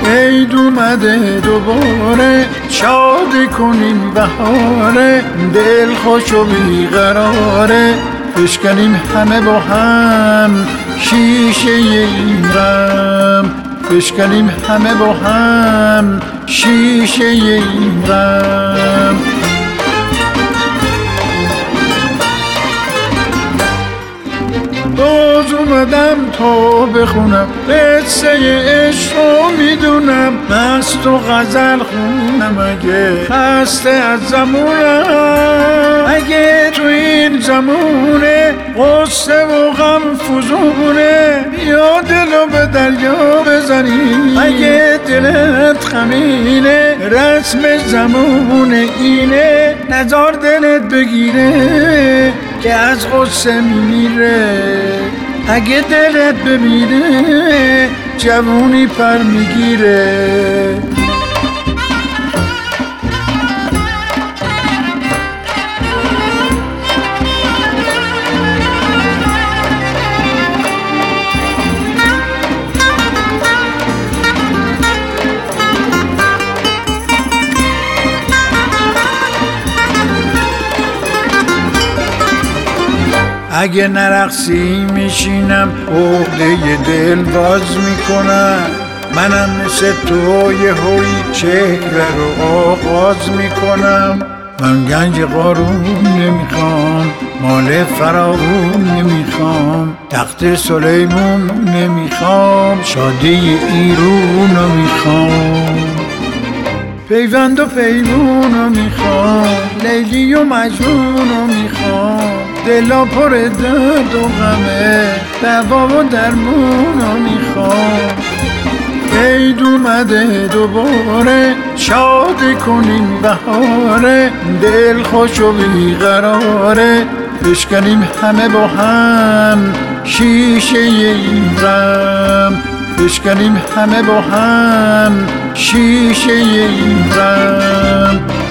عید اومده دوباره، شاد کنیم بهاره، دل خوش و بیقراره، بشکنیم همه با هم شیشه این غم، بشکنیم همه با هم شیشه این غم. باز اومدم تا بخونم قصه عشق رو میدونم، مست و غزل خونم اگه خسته از زمونم، اگه تو این زمونه غصه و غم فزونه، یا دلو به دریا بزنی اگه دلت غمینه، رسم زمونه اینه نزار دلت بگیره که از غصه میمیره، اگه دلت بمیره جوونی پر میگیره. اگه نرقصی میشینم عقده دل باز میکنم، منم مثل تو یه هوی چهره رو آغاز میکنم، من گنج قارون نمیخوام، مال فراوون نمیخوام، تخت سلیمون نمیخوام، شادی ایرون رو میخوام، پیوند و پیمون رو میخوام، لیلی و مجنون رو میخوام، دلا پر درد و غمه، دوا و درمون رو میخوام. عید اومده دوباره، شاد کنیم بهاره، دل خوش و بیقراره، بشکنیم همه با هم شیشه این غم، بشکنیم همه با هم شیشه این غم.